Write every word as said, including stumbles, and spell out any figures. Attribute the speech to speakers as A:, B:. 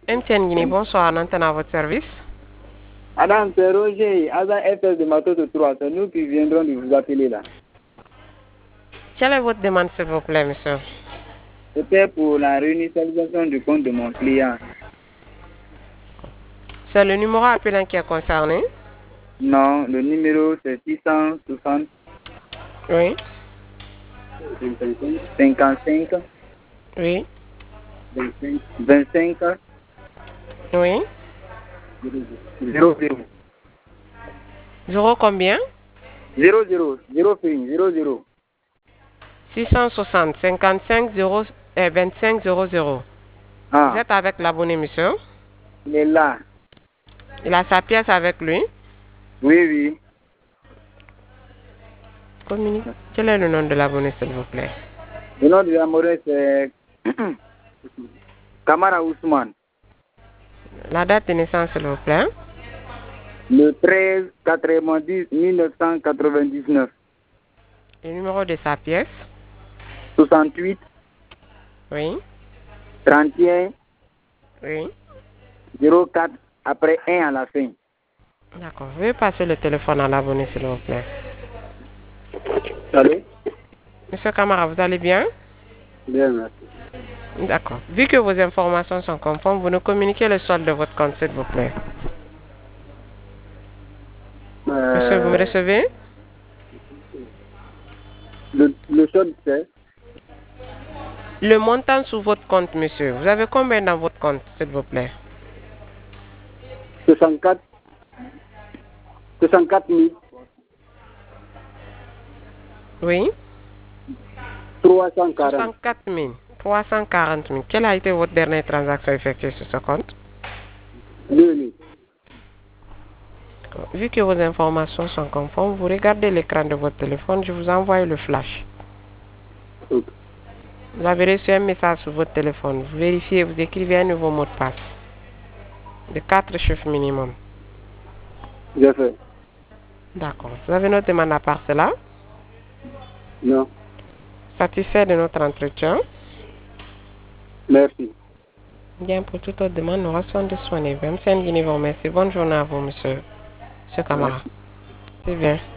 A: Etienne Guinée, bonsoir, on entend à votre service.
B: Madame, c'est Roger, agent F S de Matos trois. C'est nous qui viendrons de vous appeler là.
A: Quelle est votre demande, s'il vous plaît, monsieur?
B: C'était pour la réinitialisation du compte de mon client.
A: C'est le numéro appelant qui est concerné?
B: Non, le numéro c'est six cent soixante.
A: Oui.
B: cinquante-cinq.
A: Oui.
B: vingt-cinq.
A: Oui.
B: zéro zéro.
A: Zéro combien?
B: zéro zéro. zéro zéro zéro.
A: six cent soixante, cinquante-cinq, zéro, eh, vingt-cinq, zéro, zéro.
B: Ah.
A: Vous êtes avec l'abonné, monsieur?
B: Il est là.
A: Il a sa pièce avec lui?
B: Oui, oui.
A: Communique. Quel est le nom de l'abonné, s'il vous plaît?
B: Le nom de l'abonné, c'est Kamara Ousmane.
A: La date de naissance, s'il vous plaît?
B: Le treize quatre-vingt-dix mille neuf cent quatre-vingt-dix-neuf.
A: Le numéro de sa pièce?
B: soixante-huit.
A: Oui.
B: trente et un.
A: Oui.
B: zéro quatre après un à la fin.
A: D'accord. Veuillez passer le téléphone à l'abonné, s'il vous plaît.
B: Allô?
A: Monsieur Camara, vous allez bien?
B: Bien, merci.
A: D'accord. Vu que vos informations sont conformes, vous nous communiquez le solde de votre compte, s'il vous plaît.
B: Euh,
A: Monsieur, vous me recevez?
B: Le, le solde, c'est
A: Le montant sur votre compte, monsieur. Vous avez combien dans votre compte, s'il vous plaît?
B: soixante-quatre. soixante-quatre mille.
A: Oui.
B: trois cent quarante.
A: soixante-quatre mille. trois cent quarante mille. Quelle a été votre dernière transaction effectuée sur ce compte?
B: deux mille.
A: Vu que vos informations sont conformes, vous regardez l'écran de votre téléphone, je vous envoie le flash.
B: Ok.
A: Vous avez reçu un message sur votre téléphone. Vous vérifiez, vous écrivez un nouveau mot de passe. De quatre chiffres minimum.
B: J'ai fait.
A: D'accord. Vous avez notre demande à part cela?
B: Non.
A: Satisfait de notre entretien?
B: Merci.
A: Bien, pour toute autre demande, nous restons disponibles. Monsieur Nguini vous remercie. Bonne journée à vous, monsieur. Monsieur Camara. C'est bien.